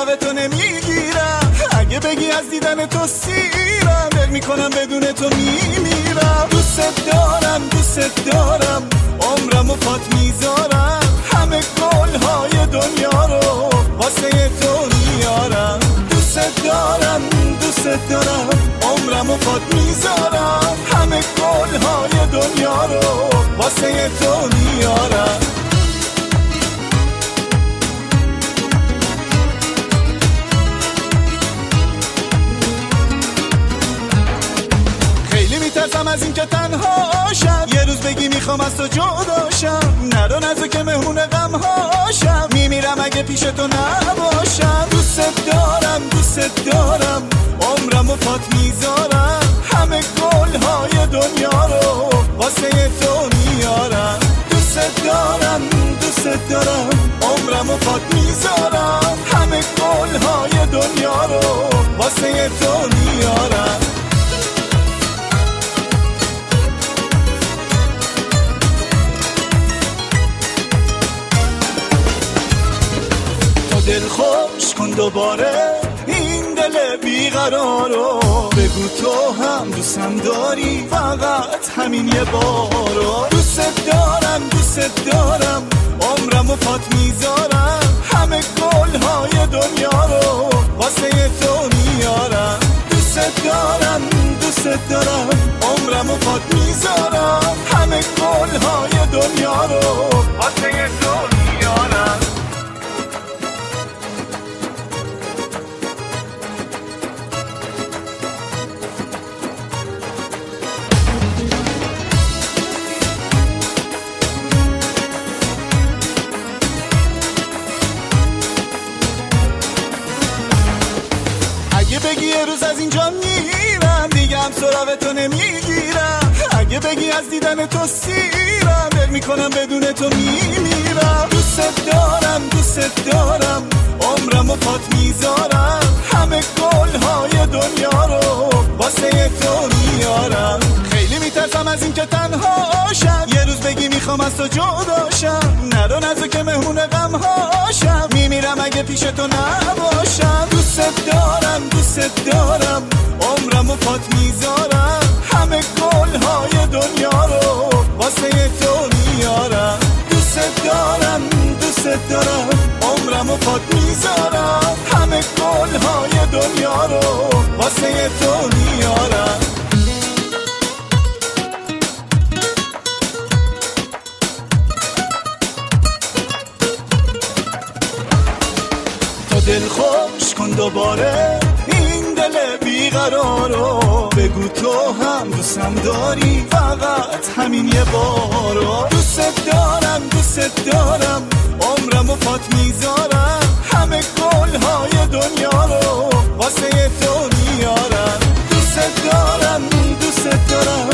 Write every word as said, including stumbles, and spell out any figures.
سراغ تو نمیگیرم، اگه بگی از دیدن تو سیرم، دل میکنم بدون تو میمیرم. دوست دارم دوست دارم عمرمو پات میذارم، همه گلهای دنیا رو واسه تو میارم. دوست دارم دوست دارم عمرمو پات میذارم، همه گلهای دنیا رو واسه تو میارم. میترسم از این که تنهاشم، یه روز بگی میخوام از تو جداشم، نرو نزو که مهمون غمهاشم، میمیرم اگه پیش تو نباشم. دوست دارم دوست دارم عمرمو پات میذارم، همه گلهای دنیا رو واسه تو میارم. دوست دارم دوست دارم عمرمو پات میذارم، همه گلهای دنیا رو واسه تو میارم. دل خوش کن دوباره این دل بیقرارو، بگو تو هم دوستم داری فقط همین یه بارو. دوست دارم دوست دارم عمرمو پات میذارم، همه گلهای دنیا رو واسه تو میارم. دوست دارم دوست دارم عمرمو پات میذارم، همه گلهای دنیا رو واسه تو میارم. اگه بگی یه روز از اینجا میرم، دیگه هم سراغ تو نمیگیرم، اگه بگی از دیدن تو سیرم، دل میکنم بدون تو میمیرم. دوست دارم دوست دارم عمرمو پات میذارم، همه گلهای دنیا رو واسه تو میارم. خیلی میترسم از این که تنهاشم، یه روز بگی میخوام از تو جداشم، نرو نزو که مهمون غمهاشم، میمیرم اگه پیش تو نباشم. دوست دارم دوست دارم عمرمو پات میذارم، همه گلهای دنیا رو واسه تو میارم. دوست دارم دوست دارم عمرمو پات میذارم، همه گلهای دنیا رو واسه تو میارم. دل خوش کن دوباره این دل بیقرارو، بگو تو هم دوستم داری فقط همین یه بارو. دوست دارم دوست دارم عمرمو پات میذارم، همه گلهای دنیا رو واسه تو میارم. دوست دارم دوست دارم